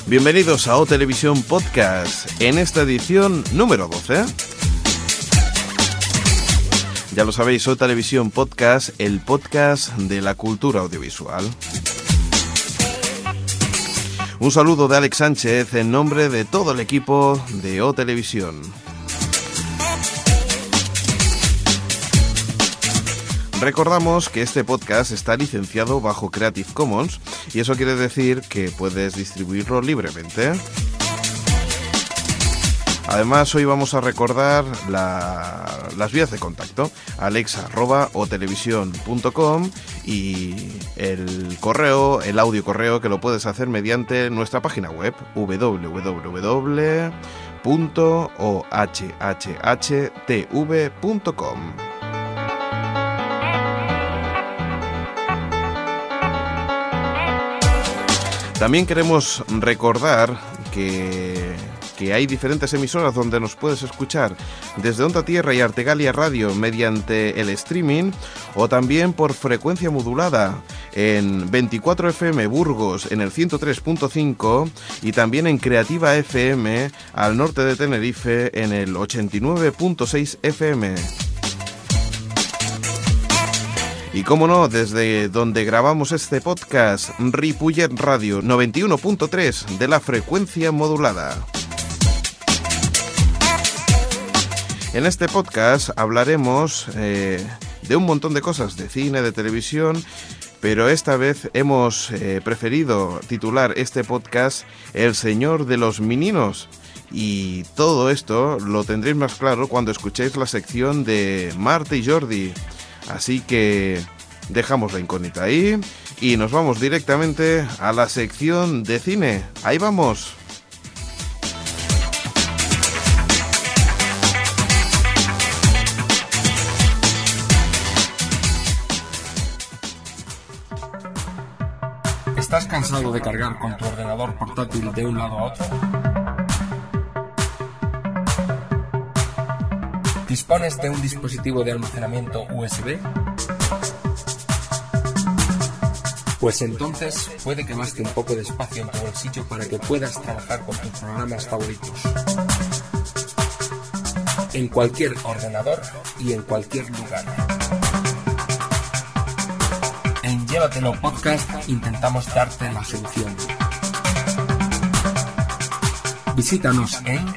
Bienvenidos a O Televisión Podcast, en esta edición número 12. Ya lo sabéis, O Televisión Podcast, el podcast de la cultura audiovisual. Un saludo de Alex Sánchez en nombre de todo el equipo de O Televisión. Recordamos que este podcast está licenciado bajo Creative Commons y eso quiere decir que puedes distribuirlo libremente. Además, hoy vamos a recordar las vías de contacto: alexa@otelevisión.com y el correo, el audio correo, que lo puedes hacer mediante nuestra página web www.ohhtv.com. También queremos recordar que hay diferentes emisoras donde nos puedes escuchar, desde Onda Tierra y Artegalia Radio mediante el streaming, o también por frecuencia modulada en 24 FM Burgos en el 103.5 y también en Creativa FM al norte de Tenerife en el 89.6 FM. Y cómo no, desde donde grabamos este podcast, Ripollet Radio 91.3 de la frecuencia modulada. En este podcast hablaremos de un montón de cosas, de cine, de televisión, pero esta vez hemos preferido titular este podcast El Señor de los Meninos. Y todo esto lo tendréis más claro cuando escuchéis la sección de Marta y Jordi. Así que dejamos la incógnita ahí y nos vamos directamente a la sección de cine. ¡Ahí vamos! ¿Estás cansado de cargar con tu ordenador portátil de un lado a otro? ¿Dispones de un dispositivo de almacenamiento USB? Pues entonces puede que baste un poco de espacio en tu bolsillo para que puedas trabajar con tus programas favoritos. En cualquier ordenador y en cualquier lugar. En Llévatelo Podcast intentamos darte la solución. Visítanos en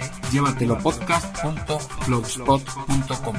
llévatelopodcast.blogspot.com.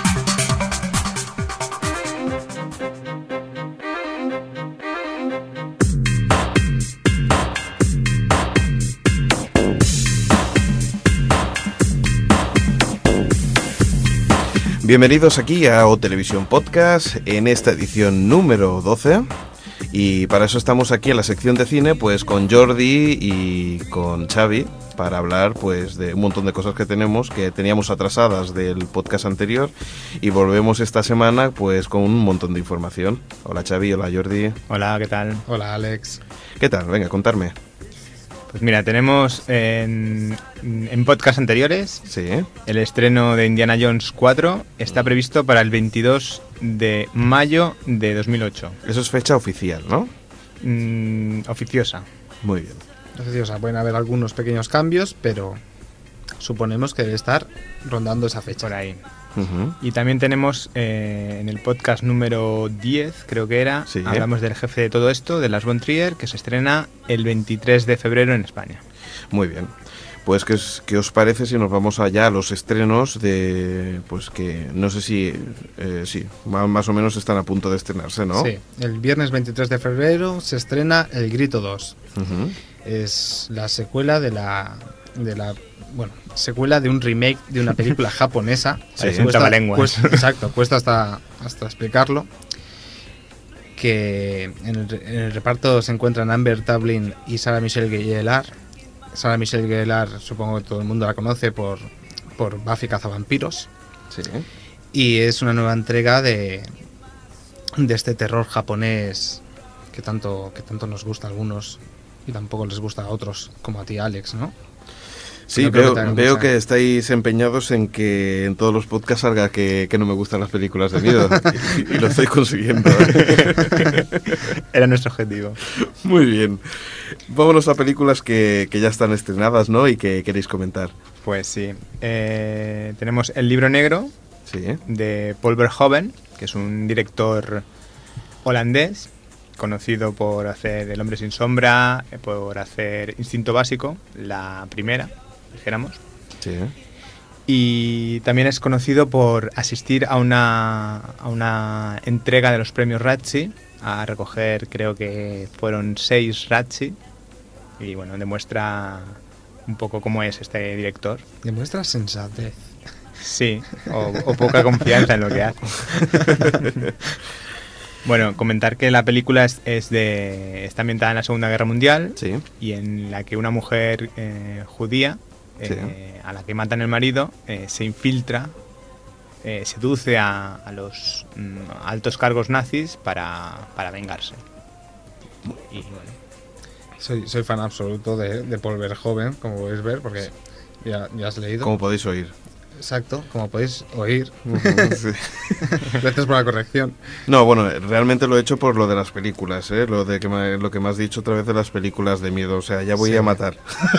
Bienvenidos aquí a O Televisión Podcast en esta edición número 12. Y para eso estamos aquí en la sección de cine, pues con Jordi y con Xavi, para hablar pues de un montón de cosas que teníamos atrasadas del podcast anterior, y volvemos esta semana pues con un montón de información. Hola Xavi, hola Jordi. Hola, ¿qué tal? Hola Alex. ¿Qué tal? Venga, contarme. Pues mira, tenemos en podcast anteriores, sí, el estreno de Indiana Jones 4 está previsto para el 22 de mayo de 2008. Eso es fecha oficial, ¿no? Oficiosa. Muy bien. Oficiosa, pueden haber algunos pequeños cambios, pero suponemos que debe estar rondando esa fecha. Por ahí. Uh-huh. Y también tenemos en el podcast número 10, creo que era, sí, hablamos del jefe de todo esto, de Lars von Trier, que se estrena el 23 de febrero en España. Muy bien. Pues, ¿qué os parece si nos vamos allá a los estrenos de, pues que no sé si, sí, más o menos están a punto de estrenarse, ¿no? Sí, el viernes 23 de febrero se estrena El Grito 2. Uh-huh. Es la secuela secuela de un remake de una película japonesa. Sí, un trabalenguas. Exacto, cuesta hasta explicarlo. Que en el reparto se encuentran Amber Tamblyn y Sarah Michelle Gellar. Sarah Michelle Gellar, supongo que todo el mundo la conoce por Buffy Cazavampiros. Sí. Y es una nueva entrega de este terror japonés que tanto nos gusta a algunos y tampoco les gusta a otros, como a ti, Alex, ¿no? Sí, No creo que veo, tenga veo mucha- que estáis empeñados en que en todos los podcasts salga que no me gustan las películas de miedo. Y lo estoy consiguiendo. Era nuestro objetivo. Muy bien. Vámonos a películas que ya están estrenadas, ¿no? Y que queréis comentar. Pues sí. Tenemos El libro negro Sí. de Paul Verhoeven, que es un director holandés, conocido por hacer El hombre sin sombra, por hacer Instinto básico, la primera, dijéramos. Sí. Y también es conocido por asistir a una entrega de los premios Razzie, a recoger, creo que fueron 6 Razzie, y bueno, demuestra un poco cómo es este director. Demuestra sensatez. Sí, o poca confianza en lo que hace. Bueno, comentar que la película está ambientada en la Segunda Guerra Mundial, Sí. y en la que una mujer judía, Sí. a la que matan el marido, se infiltra, seduce a los altos cargos nazis para vengarse. Y bueno, Soy fan absoluto de Paul Verhoeven, como podéis ver, porque ya has leído. Como podéis oír. Exacto, como podéis oír. Sí. Gracias por la corrección. No, bueno, realmente lo he hecho por lo de las películas, ¿eh? Lo que me has dicho otra vez de las películas de miedo. O sea, ya voy Sí. a matar.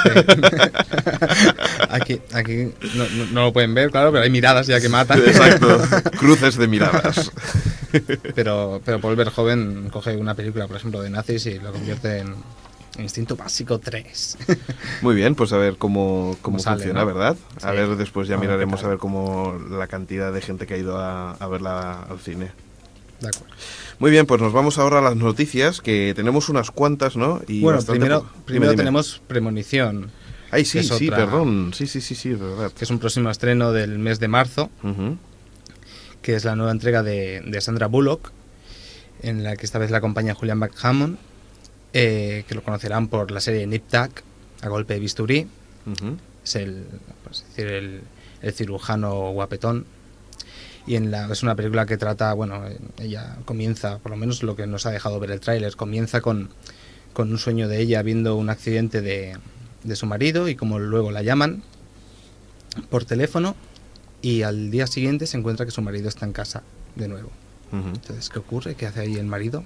Aquí no lo pueden ver, claro, pero hay miradas ya que matan. Exacto. Cruces de miradas. Pero Paul Verhoeven coge una película, por ejemplo, de nazis y lo convierte en Instinto Básico 3. Muy bien, pues a ver cómo sale, funciona, ¿no? ¿verdad? A Sí. ver, después ya A ver qué miraremos tal. a ver cómo la cantidad de gente que ha ido a verla al cine. De acuerdo. Muy bien, pues nos vamos ahora a las noticias, que tenemos unas cuantas, ¿no? Y Bueno, bastante primero dime. tenemos Premonición, Ay, sí, es sí, otra- perdón. Sí, es verdad. que es un próximo estreno del mes de marzo, Ujú. que es la nueva entrega de Sandra Bullock, en la que esta vez la acompaña Julian Backhammon, que lo conocerán por la serie Nip Tuck, A golpe de bisturí. Ujú. Es el cirujano guapetón. Y es una película que trata, bueno, ella comienza, por lo menos lo que nos ha dejado ver el tráiler, comienza con un sueño de ella viendo un accidente de su marido y como luego la llaman por teléfono y al día siguiente se encuentra que su marido está en casa de nuevo. Ujú. Entonces, ¿qué ocurre? ¿Qué hace ahí el marido?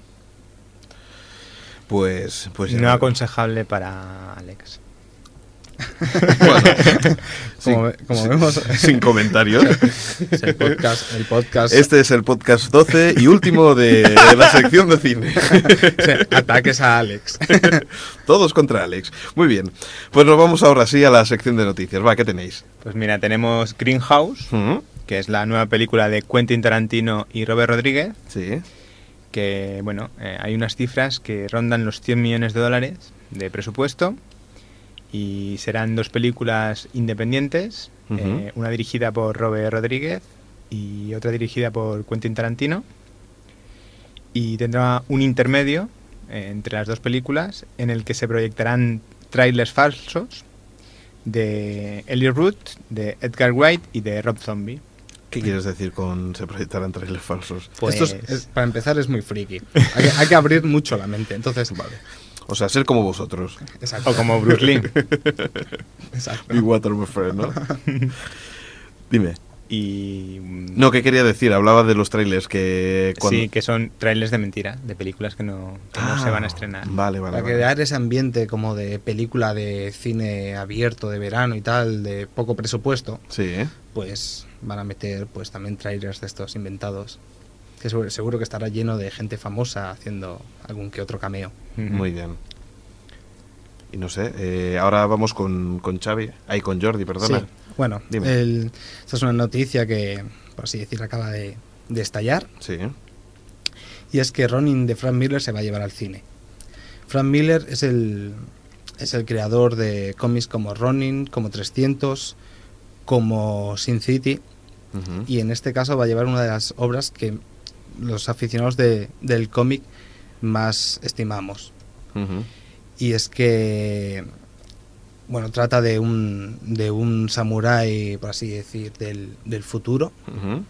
Pues ya no aconsejable para Alex. Bueno, Como vemos, sin comentarios. es el podcast Este es el podcast 12 y último de la sección de cine. ataques a Alex. Todos contra Alex. Muy bien. Pues nos vamos ahora sí a la sección de noticias. Va, ¿qué tenéis? Pues mira, tenemos Greenhouse, Ujú. que es la nueva película de Quentin Tarantino y Robert Rodríguez, Sí. que bueno, hay unas cifras que rondan los 100 millones de dólares de presupuesto y serán 2 películas independientes, Ujú. una dirigida por Robert Rodríguez y otra dirigida por Quentin Tarantino, y tendrá un intermedio entre las 2 películas en el que se proyectarán trailers falsos de Elliot Root, de Edgar Wright y de Rob Zombie. ¿Qué quieres decir con se proyectarán trailers falsos? Pues Para empezar es muy friki. Hay que abrir mucho la mente. Entonces, Vale. O sea, ser como vosotros. exacto. o como Bruce Lee. Exacto. Be water, my friend, ¿no? Dime. Y No, ¿qué quería decir? Hablaba de los trailers que... sí, que son trailers de mentira, de películas que no se van a estrenar. Vale, vale. Para vale. crear ese ambiente como de película de cine abierto de verano y tal, de poco presupuesto, Sí, ¿eh? pues van a meter pues también trailers de estos inventados. Que seguro que estará lleno de gente famosa haciendo algún que otro cameo. Ujú. Muy bien. Y no sé, ahora vamos con Xavi. Ahí con Jordi, perdona. Sí, bueno, Dime. esta es una noticia que, por así decir, acaba de estallar. Sí. Y es que Ronin de Frank Miller se va a llevar al cine. Frank Miller es el creador de cómics como Ronin, como 300, como Sin City. Ujú. Y en este caso va a llevar una de las obras que los aficionados del cómic más estimamos. Ujú. Y es que, bueno, trata de un samurái, por así decir, del futuro. Ujú.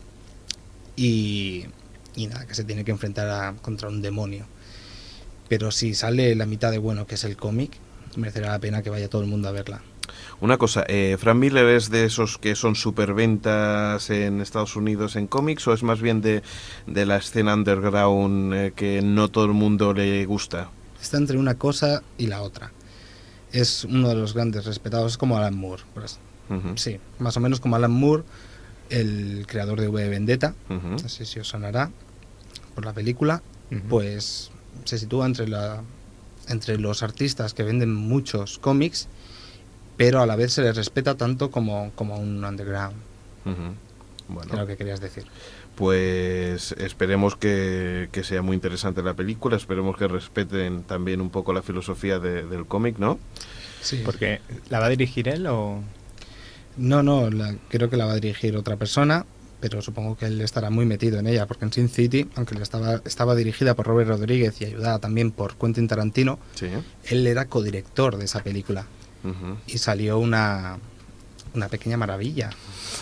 Y nada, que se tiene que enfrentar contra un demonio. Pero si sale la mitad de bueno que es el cómic, merecerá la pena que vaya todo el mundo a verla. Una cosa, ¿Frank Miller es de esos que son superventas en Estados Unidos en cómics o es más bien de la escena underground que no todo el mundo le gusta? Está entre una cosa y la otra. Es uno de los grandes respetados, es como Alan Moore. Uh-huh. Sí, más o menos como Alan Moore, el creador de V de Vendetta, Uh-huh. no sé si os sonará por la película, pues se sitúa entre los artistas que venden muchos cómics, pero a la vez se les respeta tanto como un underground. Uh-huh. Bueno, Es lo que querías decir. pues esperemos que sea muy interesante la película, esperemos que respeten también un poco la filosofía del cómic, ¿no? Sí. Porque ¿la va a dirigir él o...? No, creo que la va a dirigir otra persona, pero supongo que él estará muy metido en ella, porque en Sin City, aunque estaba dirigida por Robert Rodríguez y ayudada también por Quentin Tarantino, Sí. él era codirector de esa película. Uh-huh. Y salió una pequeña maravilla.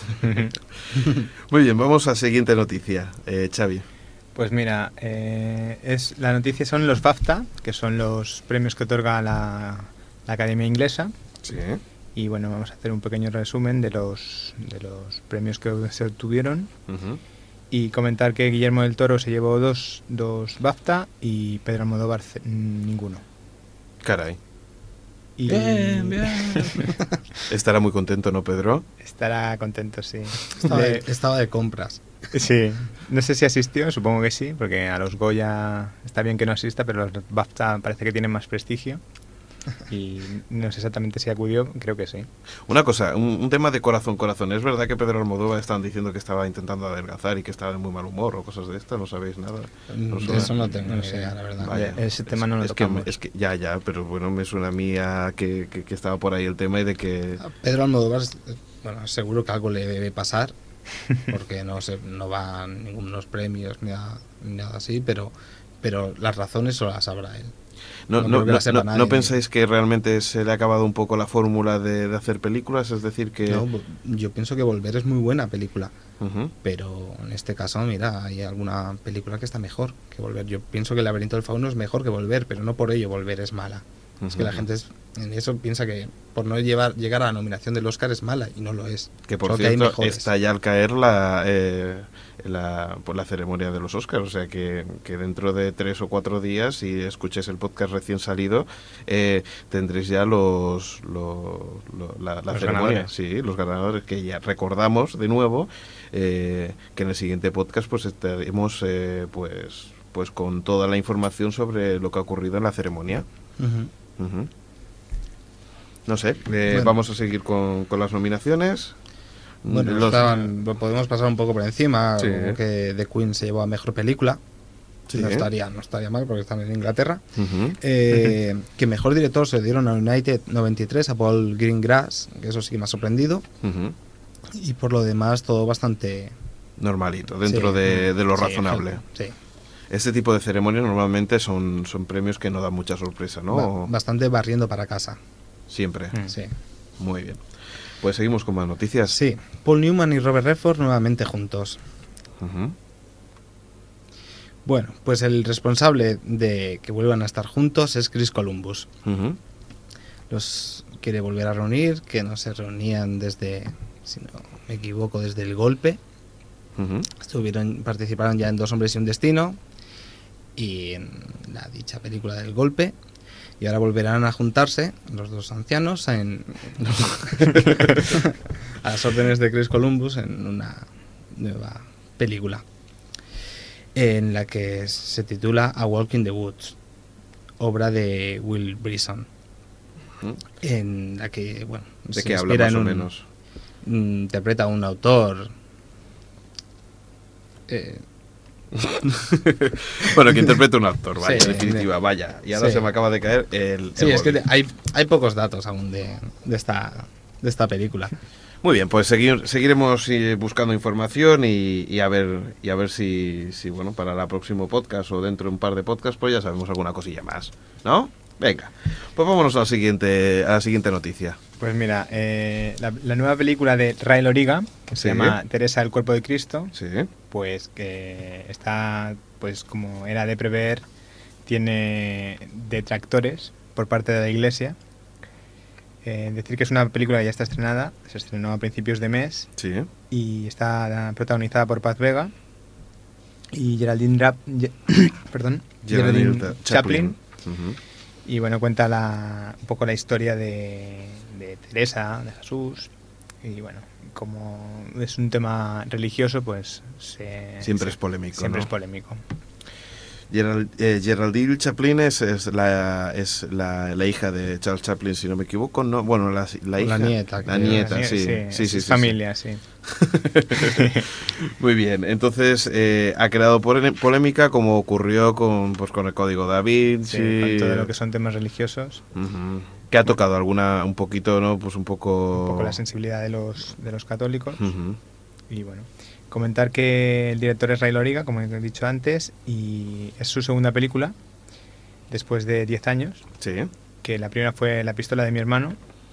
Muy bien, vamos a la siguiente noticia, Xavi. Pues mira, la noticia son los BAFTA, que son los premios que otorga la Academia Inglesa. Sí. Y bueno, vamos a hacer un pequeño resumen de los premios que se obtuvieron Uh-huh. y comentar que Guillermo del Toro se llevó dos BAFTA y Pedro Almodóvar ninguno. Caray. Y Bien. Estará muy contento, ¿no, Pedro? estará contento, sí. Estaba de compras. Sí, no sé si asistió, supongo que sí, porque a los Goya está bien que no asista, pero los BAFTA parece que tienen más prestigio. Y no sé exactamente si acudió, creo que sí. Una cosa, un tema de corazón. Es verdad que Pedro Almodóvar estaban diciendo que estaba intentando adelgazar y que estaba de muy mal humor o cosas de estas, ¿no sabéis nada? ¿No De eso no tengo No ni sé. idea, la verdad. Vaya, Ese tema no lo tocamos. es que ya, pero bueno, me suena a mí que estaba por ahí el tema y de que... A Pedro Almodóvar, bueno, seguro que algo le debe pasar, porque no va a ningunos premios ni nada así, pero las razones solo las sabrá él. No creo que la sepa nadie. pensáis que realmente se le ha acabado un poco la fórmula de hacer películas? Es decir que... No, yo pienso que Volver es muy buena película, Ujú. pero en este caso, mira, hay alguna película que está mejor que Volver. Yo pienso que El laberinto del fauno es mejor que Volver, pero no por ello Volver es mala. Es que la gente en eso piensa que por no llegar a la nominación del Oscar es mala, y no lo es. Que por Solo hay cierto, mejores. está ya al caer la ceremonia de los Oscars, o sea que dentro de 3 o 4 días, si escucháis el podcast recién salido, tendréis ya la ceremonia. ganadores. Sí, los ganadores, que ya recordamos de nuevo, que en el siguiente podcast pues estaremos pues con toda la información sobre lo que ha ocurrido en la ceremonia. Ujú. Ujú. No sé, Bueno. vamos a seguir con las nominaciones. Bueno, lo podemos pasar un poco por encima. Sí. Como que The Queen se llevó a mejor película. Sí. No estaría mal porque están en Inglaterra. Ujú. Que mejor director se lo dieron a United 93, a Paul Greengrass, que eso sí que me ha sorprendido. Ujú. Y por lo demás, todo bastante. Normalito, dentro Sí. de lo Sí, razonable. Sí. Este tipo de ceremonias normalmente son premios que no dan mucha sorpresa, ¿no? Bastante barriendo para casa. Siempre. Sí. Muy bien. Pues seguimos con más noticias. Sí. Paul Newman y Robert Redford nuevamente juntos. Ujú. Bueno, pues el responsable de que vuelvan a estar juntos es Chris Columbus. Ujú. Los quiere volver a reunir, que no se reunían desde, si no me equivoco, desde El Golpe. Ujú. Participaron ya en Dos hombres y un destino y en la dicha película del Golpe, y ahora volverán a juntarse los dos ancianos a las órdenes de Chris Columbus en una nueva película en la que se titula A Walk in the Woods, obra de Will Brisson, Ujú. en la que, bueno, ¿De se qué habla inspira más en o menos? interpreta a un autor Bueno, que interpreta un actor, vaya, Sí, en definitiva, vaya. Y ahora sí. se me acaba de caer el Sí, es que boli. hay pocos datos aún de esta película. Muy bien, pues seguiremos buscando información y a ver si bueno, para el próximo podcast o dentro de un par de podcasts pues ya sabemos alguna cosilla más, ¿no? Venga, pues vámonos a la siguiente noticia. Pues mira, la nueva película de Ray Loriga, que Sí. se llama Teresa del Cuerpo de Cristo, Sí. pues que está, pues como era de prever, tiene detractores por parte de la Iglesia. decir que es una película que ya está estrenada, se estrenó a principios de mes Sí. y está protagonizada por Paz Vega y perdón, Geraldine Chaplin. Ujú. Y bueno, cuenta un poco la historia de Teresa, de Jesús. Y bueno, como es un tema religioso, pues Siempre es polémico, Siempre ¿no? es polémico. Geraldine Chaplin es la hija de Charles Chaplin, si no me equivoco, ¿no? Bueno, la hija. nieta, La creo. nieta, sí. Es familia, sí. Muy bien, entonces ha creado polémica como ocurrió con el Código Da Vinci. Sí, con todo lo que son temas religiosos. Ujú. Que ha tocado un poquito, ¿no? Pues un poco la sensibilidad de los católicos. Ujú. Y bueno, comentar que el director es Ray Loriga, como he dicho antes, y es su segunda película, después de 10 años, Sí. que la primera fue La pistola de mi hermano,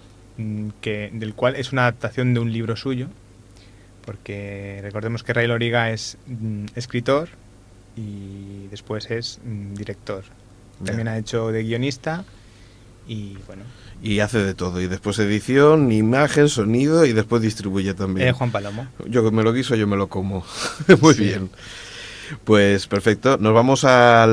del cual es una adaptación de un libro suyo, porque recordemos que Ray Loriga es escritor y después es director. También ha hecho de guionista y bueno. Y hace de todo, y después edición, imagen, sonido, y después distribuye también. Juan Palomo. Yo que me lo guiso, yo me lo como. Muy Sí. bien. Pues perfecto. Nos vamos a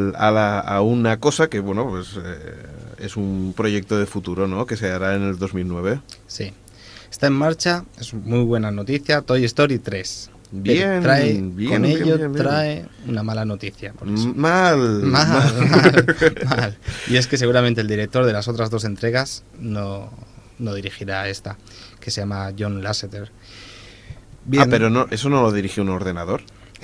una cosa que, bueno, pues es un proyecto de futuro, ¿no? Que se hará en el 2009. Sí. Está en marcha, es muy buena noticia, Toy Story 3. Bien, Pero con ello bien. trae una mala noticia. Por eso. Mal. Mal. Y es que seguramente el director de las otras dos entregas no dirigirá esta, que se llama John Lasseter. Bien. Ah, pero no, eso no lo dirige un ordenador.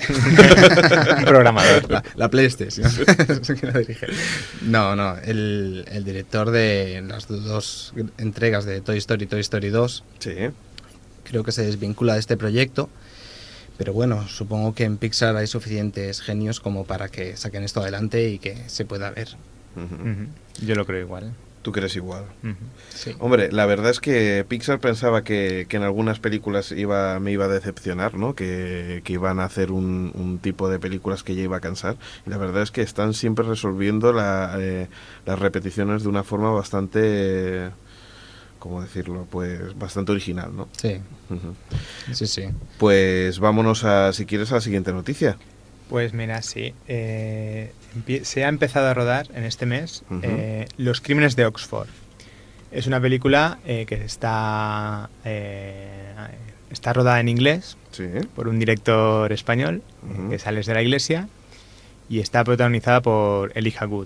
Un programador. La PlayStation. Eso que lo dirige. No, el director de las dos entregas de Toy Story y Toy Story 2 Sí. creo que se desvincula de este proyecto. Pero bueno, supongo que en Pixar hay suficientes genios como para que saquen esto adelante y que se pueda ver. Ujú. Ujú. Yo lo creo igual. Tú crees igual. Ujú. Sí. Hombre, la verdad es que Pixar pensaba que en algunas películas me iba a decepcionar, ¿no? Que iban a hacer un tipo de películas que ya iba a cansar. Y la verdad es que están siempre resolviendo las repeticiones de una forma bastante, ¿cómo decirlo? Pues bastante original, ¿no? Sí, Ujú. sí. Pues vámonos si quieres, a la siguiente noticia. Pues mira, sí. Se ha empezado a rodar en este mes Ujú. Los crímenes de Oxford. Es una película que está rodada en inglés Sí. por un director español, Ujú. que es Alex de la Iglesia, y está protagonizada por Elijah Wood,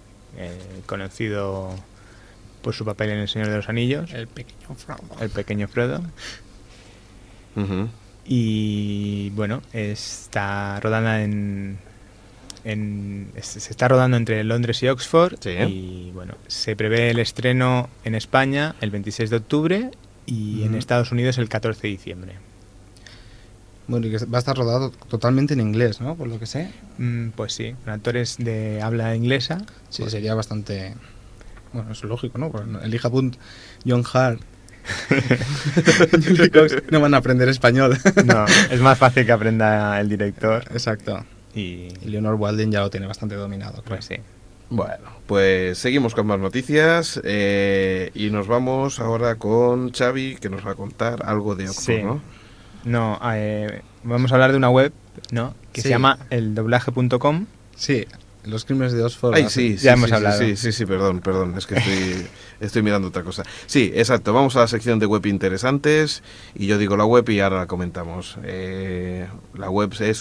conocido por su papel en El Señor de los Anillos, El pequeño Frodo. el pequeño Frodo. Ujú. Y bueno, está rodando se está rodando entre Londres y Oxford. Sí. Y bueno, se prevé el estreno en España el 26 de octubre y en Estados Unidos el 14 de diciembre. Bueno, y que va a estar rodado totalmente en inglés, ¿no? Por lo que sé. Pues sí, con actores de habla inglesa. Sí, sería bastante... Bueno, es lógico, ¿no? Porque Elijah Wood, John Hart, Julie Cox no van a aprender español. No, es más fácil que aprenda el director. Exacto. Y Y Leonor Walden ya lo tiene bastante dominado, creo. pues sí. Bueno, pues seguimos con más noticias y nos vamos ahora con Xavi, que nos va a contar algo de Oxford, Sí. ¿no? No, vamos a hablar de una web, ¿no? Que Sí. se llama eldoblaje.com. Sí, los crímenes de Oxford. Ay, sí, Ya hemos sí, hablado. Sí, perdón, es que estoy mirando otra cosa. Sí, exacto, vamos a la sección de web interesantes y yo digo la web y ahora la comentamos. La web es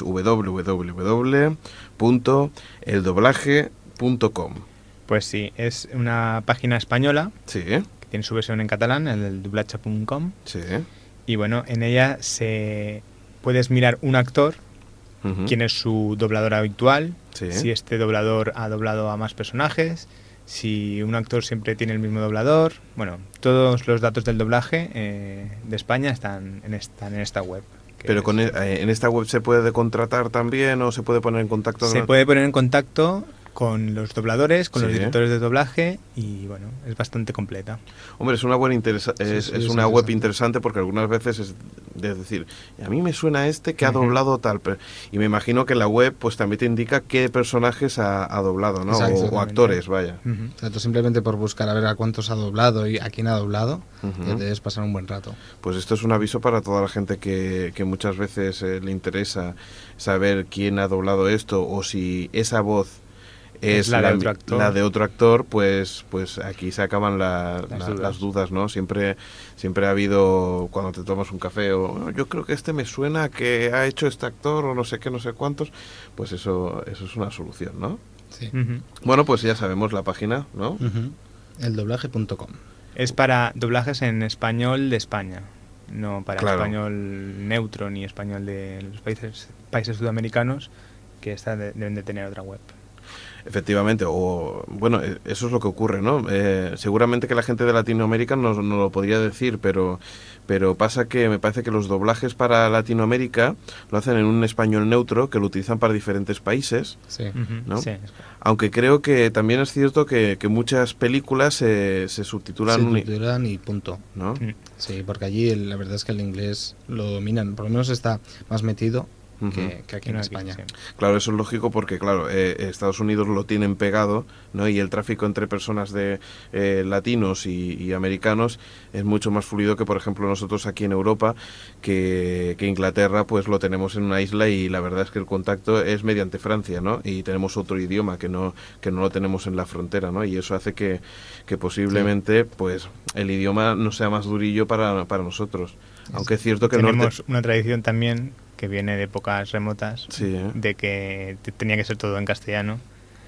www.eldoblaje.com. Pues sí, es una página española Sí, que tiene su versión en catalán, el doblaje.com. sí. Y bueno, en ella puedes mirar un actor, Ujú. quién es su doblador habitual, Sí. si este doblador ha doblado a más personajes, si un actor siempre tiene el mismo doblador. Bueno, todos los datos del doblaje de España están en esta web. que Pero es- en esta web se puede contratar también o se puede poner en contacto. se puede poner en contacto con los dobladores, con Sí. los directores de doblaje y bueno, es bastante completa. Hombre, es una web interesante. interesante porque algunas veces es decir, a mí me suena que ha doblado tal, y me imagino que la web pues también te indica qué personajes ha doblado, ¿no? Exacto, O actores, vaya. Ujú. Exacto, simplemente por buscar a ver a cuántos ha doblado y a quién ha doblado, Ujú. ya debes pasar un buen rato. Pues esto es un aviso para toda la gente que muchas veces le interesa saber quién ha doblado esto o si esa voz es la de otro actor. la de otro actor, pues aquí se acaban Las dudas, ¿no? Siempre ha habido, cuando te tomas un café, o yo creo que me suena que ha hecho este actor, o no sé qué, no sé cuántos, pues eso es una solución, ¿no? Sí. Ujú. Bueno, pues ya sabemos la página, ¿no? Ujú. Eldoblaje.com. Es para doblajes en español de España, no para Claro. español neutro ni español de los países sudamericanos, que deben de tener otra web. Efectivamente, o bueno, eso es lo que ocurre, ¿no? Seguramente que la gente de Latinoamérica no lo podría decir, pero pasa que me parece que los doblajes para Latinoamérica lo hacen en un español neutro, que lo utilizan para diferentes países, Sí. Ujú. ¿no? Sí. Aunque creo que también es cierto que muchas películas se subtitulan, Subtitulan y punto. ¿no? Mm. Sí, porque allí la verdad es que el inglés lo dominan, por lo menos está más metido Ujú. que aquí en No, España. sí. Claro, eso es lógico porque, claro, Estados Unidos lo tienen pegado, ¿no? Y el tráfico entre personas de latinos y americanos es mucho más fluido que, por ejemplo, nosotros aquí en Europa, que Inglaterra, pues lo tenemos en una isla y la verdad es que el contacto es mediante Francia, ¿no? Y tenemos otro idioma que no lo tenemos en la frontera, ¿no? Y eso hace que posiblemente, pues, el idioma no sea más durillo para nosotros. Aunque es cierto que el Tenemos norte... una tradición también que viene de épocas remotas, Sí, de que tenía que ser todo en castellano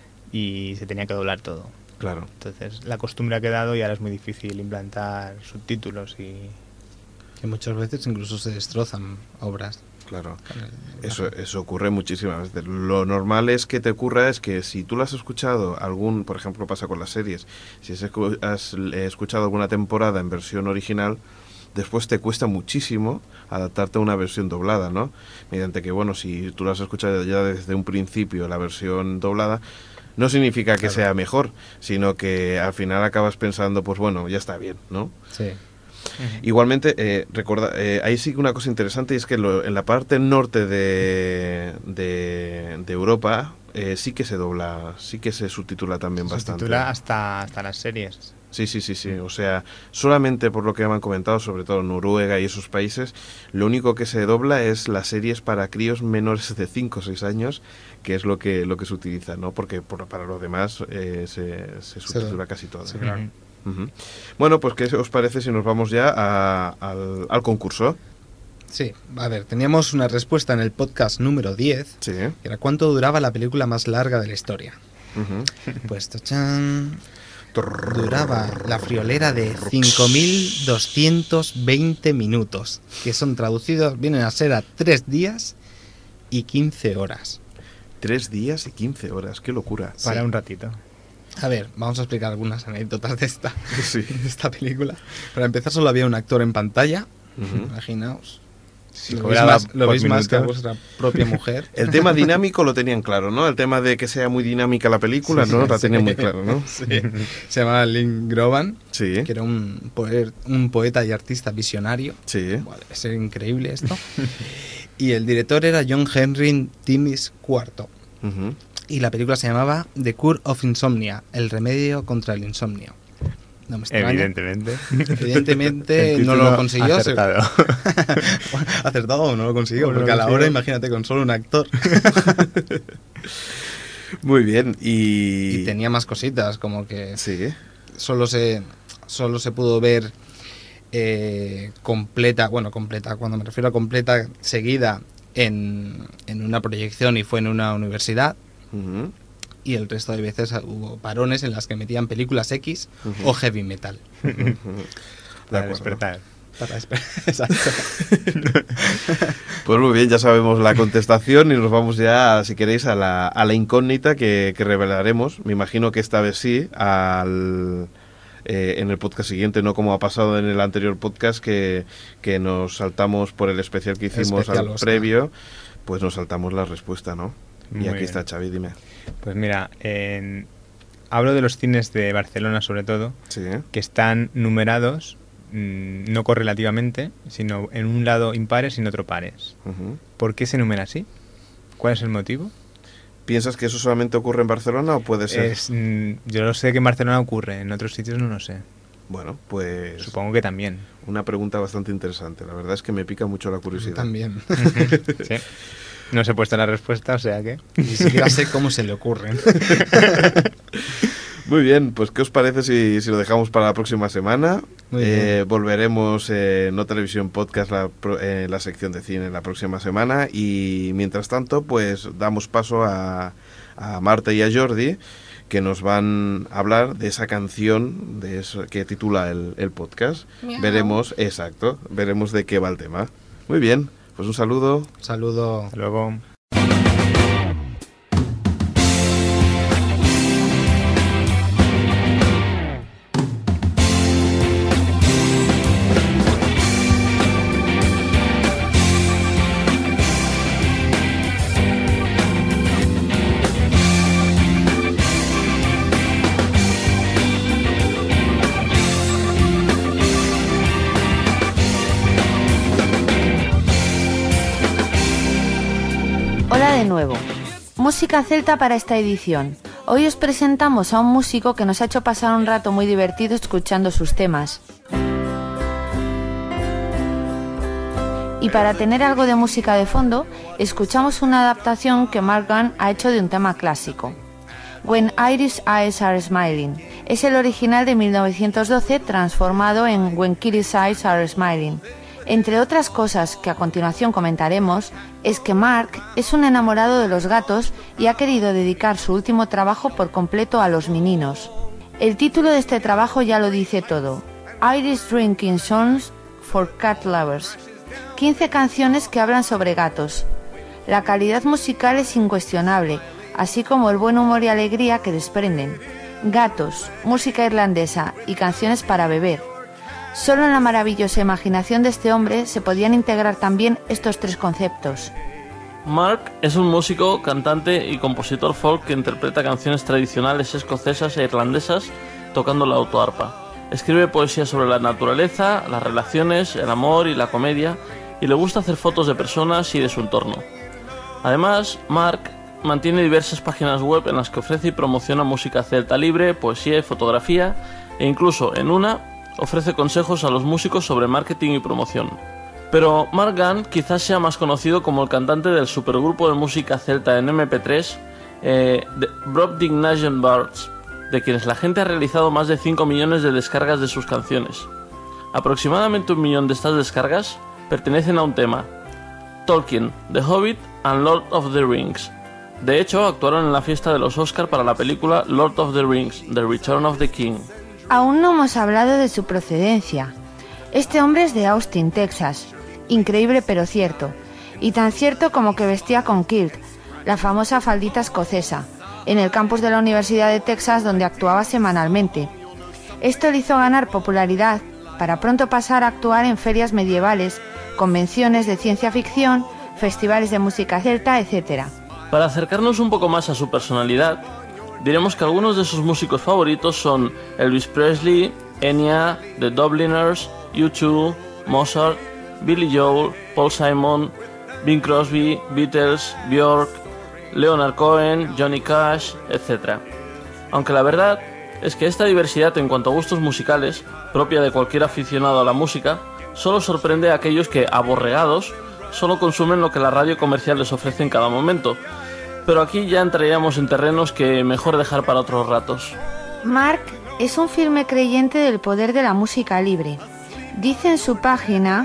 y se tenía que doblar todo. claro. Entonces la costumbre ha quedado y ahora es muy difícil implantar subtítulos y... Que muchas veces incluso se destrozan obras. Claro, con el- eso ocurre muchísimas veces. Lo normal es que te ocurra es que si tú lo has escuchado por ejemplo pasa con las series, si has escuchado alguna temporada en versión original, después te cuesta muchísimo adaptarte a una versión doblada, ¿no? Mediante que, bueno, si tú lo has escuchado ya desde un principio la versión doblada, no significa que Claro. sea mejor, sino que al final acabas pensando, pues bueno, ya está bien, ¿no? Sí. Igualmente, ahí sí que una cosa interesante es que en la parte norte de Europa sí que se dobla, sí que se subtitula también Se bastante. subtitula hasta las series. Sí. O sea, solamente por lo que me han comentado, sobre todo Noruega y esos países, lo único que se dobla es las series para críos menores de 5 o 6 años, que es lo que se utiliza, ¿no? Porque para los demás se subtitula casi todo. Sí, claro. Ujú. Ujú. Bueno, pues ¿qué os parece si nos vamos ya al concurso? Sí, a ver, teníamos una respuesta en el podcast número 10, Sí. que era ¿cuánto duraba la película más larga de la historia? Ujú. Pues tachán, duraba la friolera de 5.220 minutos, que son traducidos, vienen a ser a 3 días y 15 horas. 3 días y 15 horas, qué locura. Para Sí. un ratito. A ver, vamos a explicar algunas anécdotas de esta, Sí. de esta película. Para empezar, solo había un actor en pantalla, Ujú. imaginaos. Si Lo cobraba lo por veis más que a minutos. vuestra propia mujer. El tema dinámico lo tenían claro, ¿no? El tema de que sea muy dinámica la película, Sí, ¿no? La sí. tenían muy claro, ¿no? Sí. Se llamaba Lynn Groban, Sí, que era un poeta y artista visionario. sí. Buah, debe ser increíble esto. Y el director era John Henry Timmis IV. Ujú. Y la película se llamaba The Cure of Insomnia, el remedio contra el insomnio. No me extraña. Evidentemente. Evidentemente El no título lo consiguió. acertado. Acertado o no lo consiguió, O no porque lo a la hora, consiguió. imagínate, con solo un actor. Muy bien, Y tenía más cositas, como que Sí, solo se pudo ver completa, cuando me refiero a completa, seguida en una proyección y fue en una universidad, ujú, y el resto de veces hubo parones en las que metían películas X Ujú. o heavy metal. ujú. De Para acuerdo. despertar. Exacto. Pues muy bien, ya sabemos la contestación y nos vamos ya, si queréis, a la incógnita que revelaremos. Me imagino que esta vez sí, en el podcast siguiente, no como ha pasado en el anterior podcast que nos saltamos por el especial que hicimos Especial al Oscar. previo, pues nos saltamos la respuesta, ¿no? Y aquí está Xavi, dime. Pues mira, hablo de los cines de Barcelona sobre todo, Sí. que están numerados no correlativamente, sino en un lado impares y en otro pares. Ujú. ¿Por qué se numera así? ¿Cuál es el motivo? ¿Piensas que eso solamente ocurre en Barcelona o puede ser? Yo lo sé que en Barcelona ocurre, en otros sitios no lo sé. Bueno, pues Supongo que también. una pregunta bastante interesante. La verdad es que me pica mucho la curiosidad. También. Sí. No se ha puesto la respuesta, o sea que... Ni siquiera sé cómo se le ocurren. Muy bien, pues ¿qué os parece si lo dejamos para la próxima semana? Muy bien. Volveremos No Televisión Podcast, la sección de cine, la próxima semana. Y mientras tanto, pues damos paso a Marta y a Jordi, que nos van a hablar de esa canción que titula el podcast. Miau. Veremos de qué va el tema. Muy bien, pues un saludo. Saludo. Hasta luego. Hola de nuevo. Música celta para esta edición. Hoy os presentamos a un músico que nos ha hecho pasar un rato muy divertido escuchando sus temas. Y para tener algo de música de fondo, escuchamos una adaptación que Mark Gunn ha hecho de un tema clásico. When Irish Eyes Are Smiling. Es el original de 1912 transformado en When Kitty's Eyes Are Smiling. Entre otras cosas que a continuación comentaremos, es que Mark es un enamorado de los gatos y ha querido dedicar su último trabajo por completo a los meninos. El título de este trabajo ya lo dice todo: Irish Drinking Songs for Cat Lovers. 15 canciones que hablan sobre gatos. La calidad musical es incuestionable, así como el buen humor y alegría que desprenden. Gatos, música irlandesa y canciones para beber. Solo en la maravillosa imaginación de este hombre se podían integrar también estos tres conceptos. Mark es un músico, cantante y compositor folk que interpreta canciones tradicionales escocesas e irlandesas tocando la autoarpa. Escribe poesía sobre la naturaleza, las relaciones, el amor y la comedia, y le gusta hacer fotos de personas y de su entorno. Además, Mark mantiene diversas páginas web en las que ofrece y promociona música celta libre, poesía y fotografía, e incluso en una ofrece consejos a los músicos sobre marketing y promoción. Pero Mark Gunn quizás sea más conocido como el cantante del supergrupo de música celta en MP3, The Brobdingnagian Bards, de quienes la gente ha realizado más de 5 millones de descargas de sus canciones. Aproximadamente 1 millón de estas descargas pertenecen a un tema: Tolkien, The Hobbit and Lord of the Rings. De hecho, actuaron en la fiesta de los Oscar para la película Lord of the Rings, The Return of the King. Aún no hemos hablado de su procedencia. Este hombre es de Austin, Texas. Increíble pero cierto. Y tan cierto como que vestía con kilt, la famosa faldita escocesa, en el campus de la Universidad de Texas donde actuaba semanalmente. Esto le hizo ganar popularidad para pronto pasar a actuar en ferias medievales, convenciones de ciencia ficción, festivales de música celta, etc. Para acercarnos un poco más a su personalidad, diremos que algunos de sus músicos favoritos son Elvis Presley, Enya, The Dubliners, U2, Mozart, Billy Joel, Paul Simon, Bing Crosby, Beatles, Björk, Leonard Cohen, Johnny Cash, etc. Aunque la verdad es que esta diversidad en cuanto a gustos musicales, propia de cualquier aficionado a la música, solo sorprende a aquellos que, aborregados, solo consumen lo que la radio comercial les ofrece en cada momento. Pero aquí ya entraríamos en terrenos que mejor dejar para otros ratos. Mark es un firme creyente del poder de la música libre. Dice en su página,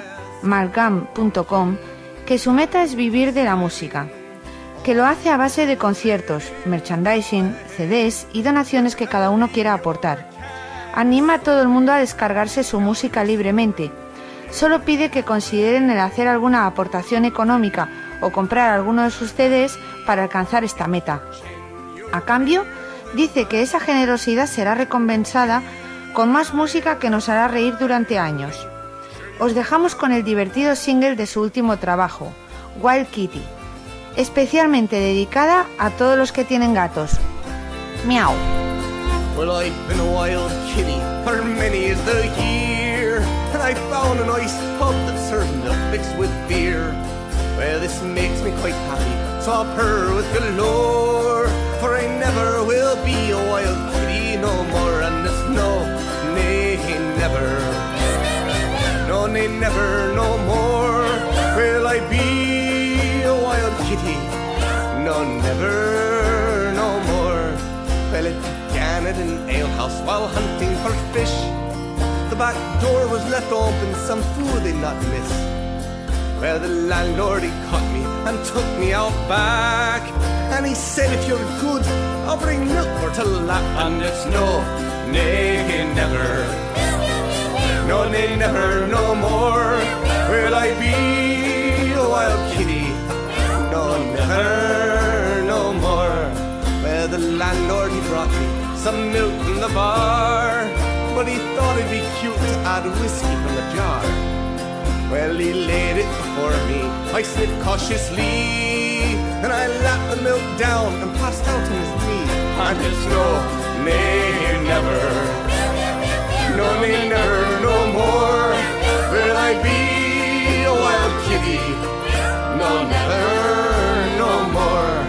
markgum.com, que su meta es vivir de la música, que lo hace a base de conciertos, merchandising, CDs y donaciones que cada uno quiera aportar. Anima a todo el mundo a descargarse su música libremente. Solo pide que consideren el hacer alguna aportación económica o comprar alguno de sus CDs para alcanzar esta meta. A cambio, dice que esa generosidad será recompensada con más música que nos hará reír durante años. Os dejamos con el divertido single de su último trabajo, Wild Kitty. especialmente dedicada a todos los que tienen gatos. Miau. Well, I've been a wild kitty for many's the year, and I found a nice pub that serves milk mixed with beer. Well, this makes me quite happy, so I'll purr with galore, for I never will be a wild kitty no more, and it's no, nay, never, no, nay, never, no more will I be a wild kitty, no, never, no more. Well, it began at an alehouse while hunting for fish. The back door was left open, some food they'd not miss. Well, the landlord, he caught me and took me out back, and he said, if you're good, I'll bring milk for to lap. And it's no, nay, never, no, nay, never, no more will I be a wild kitty, no, never, no more. Well, the landlord, he brought me some milk from the bar, but he thought it'd be cute to add whiskey from the jar. Well, he laid it before me, I sniffed cautiously, then I lapped the milk down and passed out on his knee. And it's no, nay, never, no, nay, never, no more will I be a wild kitty, no, never, no more.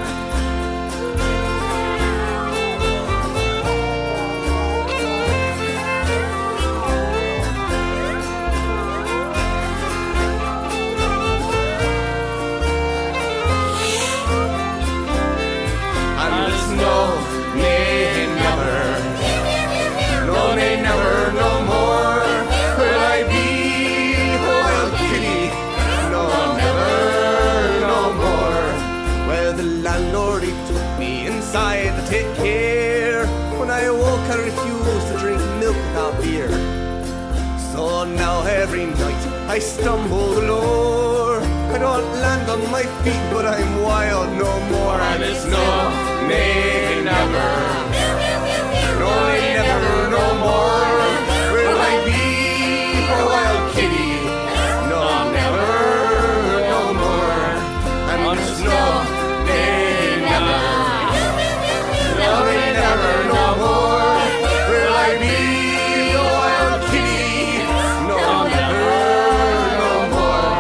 No, nay, never, no, nay, never, no more will I be a wild kitty, no, never, no more. Well, the landlord, he took me inside to take care. When I awoke, I refused to drink milk without beer. So now every night I stumble galore. I don't land on my feet, but I'm wild no more. And it's no, nay, never, no, nay, never, no more will I be a wild kitty, no, never, no more. And it's no, nay, never, no, nay, never, no more will I be a wild kitty, no, never, no more.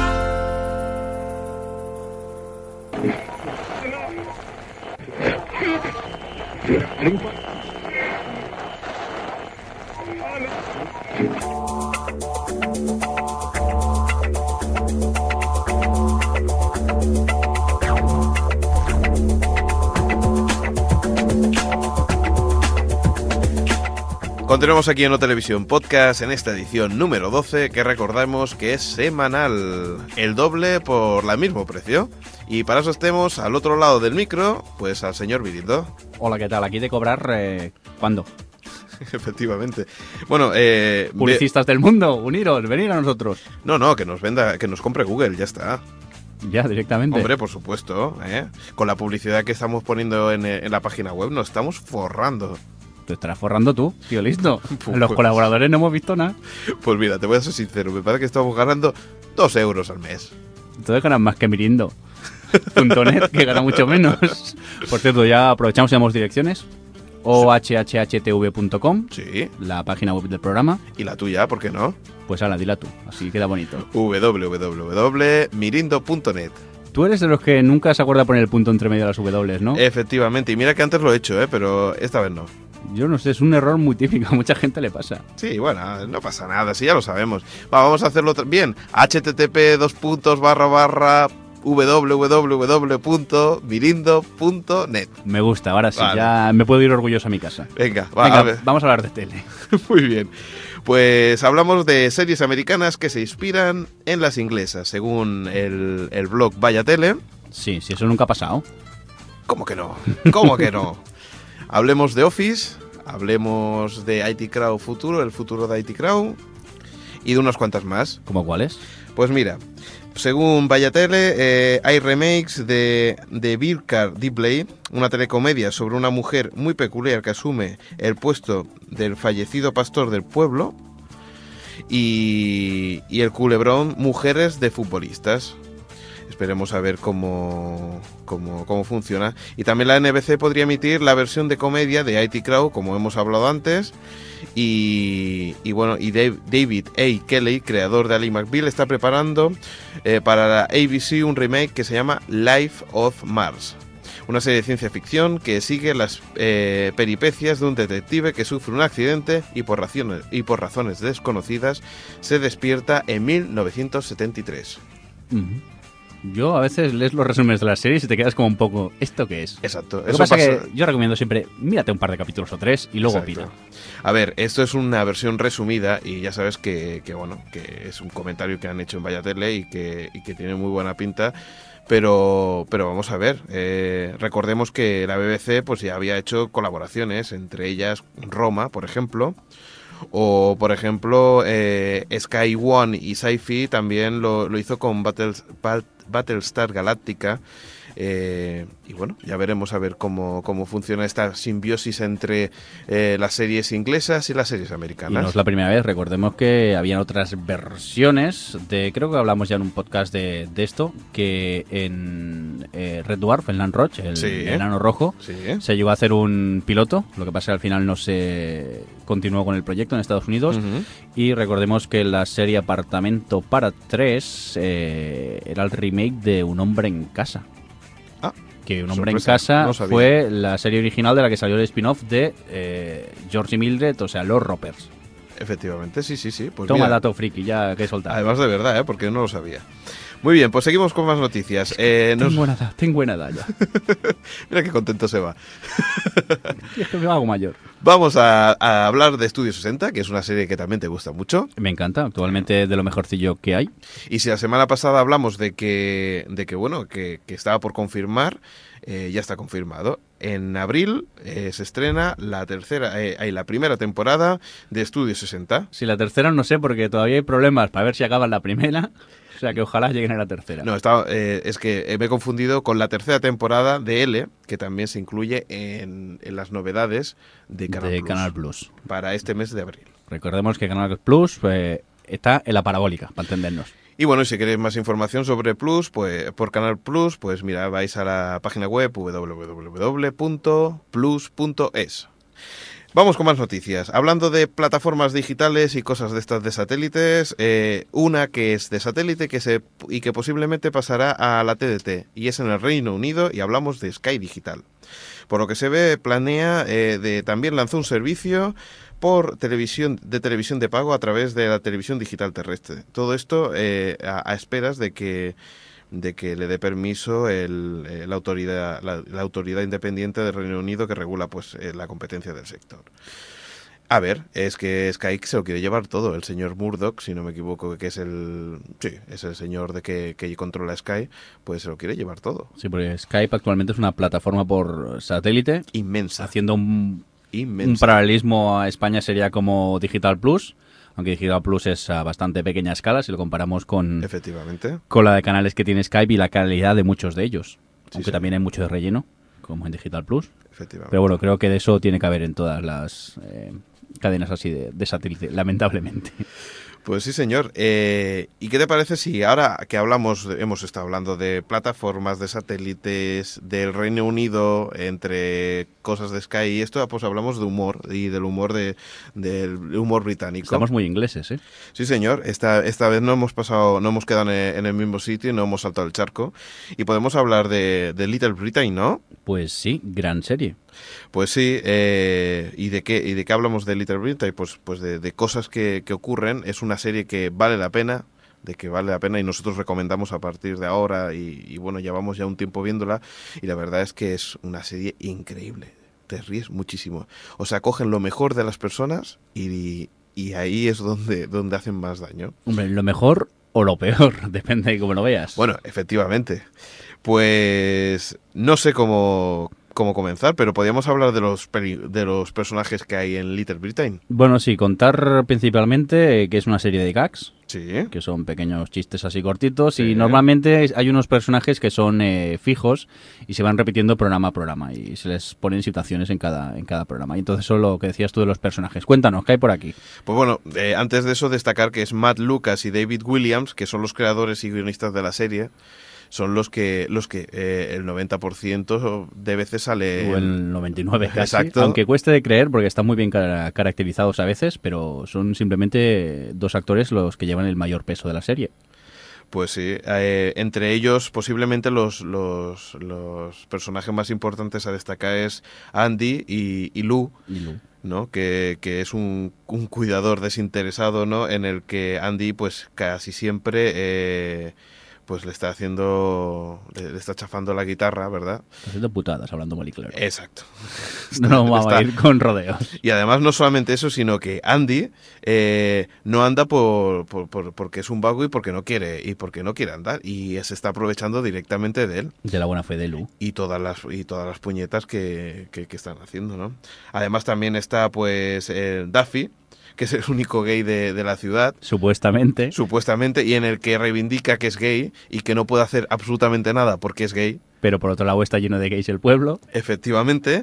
Continuamos aquí en O Televisión Podcast en esta edición número 12, que recordamos que es semanal, el doble por el mismo precio. Y para eso estemos al otro lado del micro, pues al señor Virindo. Hola, ¿qué tal? Aquí de cobrar, ¿cuándo? Efectivamente. Bueno, publicistas del mundo, uniros, venid a nosotros. No, que nos venda, que nos compre Google, ya está. Ya, directamente. Hombre, por supuesto, con la publicidad que estamos poniendo en la página web nos estamos forrando. Te estarás forrando tú, tío, listo. Pues, Los colaboradores no hemos visto nada. Pues mira, te voy a ser sincero, me parece que estamos ganando 2 euros al mes. Entonces ganas más que Mirindo. .net, que gana mucho menos. Por cierto, ya aprovechamos y damos direcciones. ohhhtv.com, Sí. la página web del programa. Y la tuya, ¿por qué no? Pues ahora, dila tú, así queda bonito. www.mirindo.net. Tú eres de los que nunca se acuerda poner el punto entre medio de las W, ¿no? Efectivamente, y mira que antes lo he hecho, pero esta vez no. Yo no sé, es un error muy típico, a mucha gente le pasa. Sí, bueno, no pasa nada, sí, ya lo sabemos. Vamos a hacerlo bien. http://www.mirindo.net. Me gusta, ahora sí, Vale. Ya me puedo ir orgulloso a mi casa. Venga, Venga, a ver. vamos a hablar de tele. Muy bien. Pues hablamos de series americanas que se inspiran en las inglesas, según el blog Vaya Tele. Sí, eso nunca ha pasado. ¿Cómo que no? ¿Cómo que no? Hablemos de Office, hablemos de IT Crowd Futuro, el futuro de IT Crowd, y de unas cuantas más. ¿Cómo cuáles? Pues mira, según Vaya Tele, hay remakes de Birkar Dibley, una telecomedia sobre una mujer muy peculiar que asume el puesto del fallecido pastor del pueblo, y el culebrón Mujeres de futbolistas. Esperemos a ver cómo funciona. Y también la NBC podría emitir la versión de comedia de IT Crowd, como hemos hablado antes. Y David A. Kelly, creador de Ally McBeal, está preparando para la ABC un remake que se llama Life of Mars. Una serie de ciencia ficción que sigue las peripecias de un detective que sufre un accidente y por razones desconocidas se despierta en 1973. Yo a veces lees los resúmenes de las series y te quedas como un poco, ¿esto qué es? Exacto. Lo que pasa es que yo recomiendo siempre, mírate un par de capítulos o 3 y luego opina. A ver, esto es una versión resumida y ya sabes que es un comentario que han hecho en Vaya Tele y que tiene muy buena pinta. Pero vamos a ver, recordemos que la BBC pues ya había hecho colaboraciones, entre ellas Roma, por ejemplo, o por ejemplo Sky One y Sci-Fi también lo hizo con Battlestar Galactica. Y bueno, ya veremos a ver cómo funciona esta simbiosis entre las series inglesas y las series americanas. Y no es la primera vez, recordemos que habían otras versiones creo que hablamos ya en un podcast de esto, que en Red Dwarf, en Lanroche, el enano rojo, se llegó a hacer un piloto, lo que pasa es que al final no se continuó con el proyecto en Estados Unidos, y recordemos que la serie Apartamento para 3 era el remake de Un hombre en casa. Que Un hombre en casa fue la serie original de la que salió el spin-off de George y Mildred, o sea, los Ropers. Efectivamente, sí. Pues toma mira, dato friki, ya que he soltado. Además de verdad, porque yo no lo sabía. Muy bien, pues seguimos con más noticias. Tengo buena edad ya. Mira qué contento se va. Y es que me hago mayor. Vamos a hablar de Estudio 60, que es una serie que también te gusta mucho. Me encanta, actualmente de lo mejorcillo que hay. Y si la semana pasada hablamos de que estaba por confirmar, ya está confirmado. En abril se estrena la primera temporada de Estudio 60. Si la tercera no sé, porque todavía hay problemas para ver si acaban la primera. O sea, que ojalá lleguen a la tercera. No, es que me he confundido con la tercera temporada de L, que también se incluye en las novedades de Canal Plus. Para este mes de abril. Recordemos que Canal Plus está en la parabólica, para entendernos. Y bueno, si queréis más información sobre Plus, pues por Canal Plus, pues mira, vais a la página web www.plus.es. Vamos con más noticias. Hablando de plataformas digitales y cosas de estas de satélites, una que es de satélite y que posiblemente pasará a la TDT, y es en el Reino Unido, y hablamos de Sky Digital. Por lo que se ve, planea también lanzó un servicio por televisión de pago a través de la televisión digital terrestre. Todo esto a esperas de que le dé permiso la autoridad independiente del Reino Unido que regula pues la competencia del sector. A ver, es que Sky se lo quiere llevar todo. El señor Murdoch, si no me equivoco, que es el señor que controla Sky, pues se lo quiere llevar todo. Sí, porque Skype actualmente es una plataforma por satélite inmensa. Haciendo un paralelismo a España sería como Digital Plus, aunque Digital Plus es a bastante pequeña escala si lo comparamos con la de canales que tiene Skype y la calidad de muchos de ellos. Aunque también hay mucho de relleno, como en Digital Plus. Pero bueno, creo que de eso tiene que haber en todas las cadenas así de satélite, lamentablemente. Pues sí, señor. ¿Y qué te parece si ahora que hemos estado hablando de plataformas, de satélites, del Reino Unido, entre cosas de Sky y esto, pues hablamos de humor y del humor del humor británico? Estamos muy ingleses, ¿eh? Sí, señor. Esta vez no hemos quedado en el mismo sitio y no hemos saltado el charco. Y podemos hablar de Little Britain, ¿no? Pues sí, gran serie. Pues sí, ¿y de qué hablamos de Little Britain? Pues de cosas que ocurren. Es una serie que vale la pena, y nosotros recomendamos a partir de ahora y bueno, llevamos ya un tiempo viéndola y la verdad es que es una serie increíble. Te ríes muchísimo. O sea, cogen lo mejor de las personas y ahí es donde hacen más daño. Hombre, lo mejor o lo peor, depende de cómo lo veas. Bueno, efectivamente. Pues no sé cómo comenzar, pero podríamos hablar de los personajes que hay en Little Britain. Bueno, sí, contar principalmente que es una serie de gags, sí, que son pequeños chistes así cortitos, sí. Y normalmente hay unos personajes que son fijos y se van repitiendo programa a programa y se les ponen situaciones en cada programa. Y entonces eso es lo que decías tú de los personajes. Cuéntanos, ¿qué hay por aquí? Pues bueno, antes de eso destacar que es Matt Lucas y David Williams, que son los creadores y guionistas de la serie. son los que el 90% de veces sale... O el 99% casi. Exacto. Aunque cueste de creer porque están muy bien caracterizados a veces, pero son simplemente 2 actores los que llevan el mayor peso de la serie. Pues sí, entre ellos posiblemente los personajes más importantes a destacar es Andy y Lou. ¿No? Que es un cuidador desinteresado, ¿no? En el que Andy pues casi siempre pues le está chafando la guitarra, ¿verdad? Está haciendo putadas, hablando mal y claro. Exacto. No vamos a ir con rodeos. Y además no solamente eso, sino que Andy no anda porque es un vago y porque no quiere andar, y se está aprovechando directamente de él. De la buena fe de Lou. Y todas las puñetas que están haciendo, ¿no? Además también está pues Duffy, que es el único gay de la ciudad. Supuestamente, y en el que reivindica que es gay y que no puede hacer absolutamente nada porque es gay. Pero por otro lado está lleno de gays el pueblo. Efectivamente.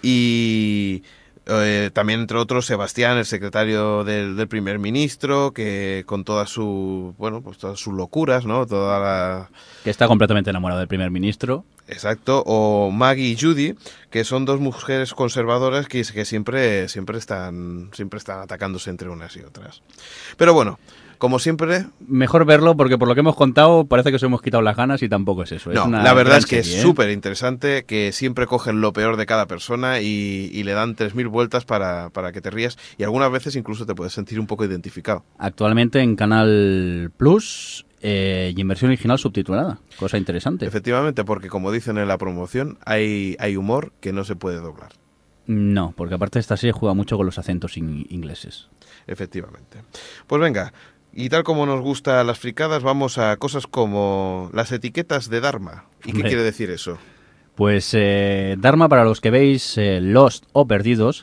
Y también, entre otros, Sebastián, el secretario del primer ministro, que con todas sus locuras, ¿no? Que está completamente enamorado del primer ministro. Exacto. O Maggie y Judy, que son 2 mujeres conservadoras que siempre están atacándose entre unas y otras. Pero bueno, como siempre... Mejor verlo porque por lo que hemos contado parece que os hemos quitado las ganas y tampoco es eso. No, la verdad es que es súper interesante, que siempre cogen lo peor de cada persona y le dan 3000 vueltas para que te rías, y algunas veces incluso te puedes sentir un poco identificado. Actualmente en Canal Plus y en versión original subtitulada, cosa interesante. Efectivamente, porque como dicen en la promoción, hay humor que no se puede doblar. No, porque aparte esta serie juega mucho con los acentos ingleses. Efectivamente. Pues venga... Y tal como nos gustan las fricadas, vamos a cosas como las etiquetas de Dharma. ¿Y qué quiere decir eso? Pues Dharma, para los que veis Lost o Perdidos,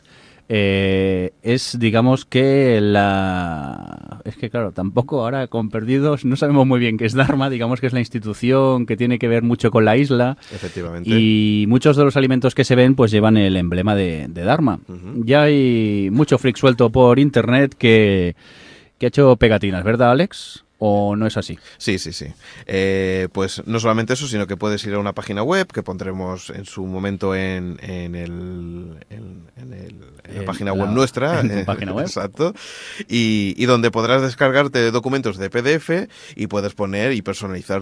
es, digamos, que es que claro, tampoco ahora con Perdidos no sabemos muy bien qué es Dharma, digamos que es la institución que tiene que ver mucho con la isla. Efectivamente. Y muchos de los alimentos que se ven pues llevan el emblema de Dharma. Ya hay mucho freak suelto por internet que ha hecho pegatinas, ¿verdad, Alex? ¿O no es así? Sí. Pues no solamente eso, sino que puedes ir a una página web que pondremos en su momento en la página web nuestra. En tu página web. Exacto. Y donde podrás descargarte documentos de PDF y puedes poner y personalizar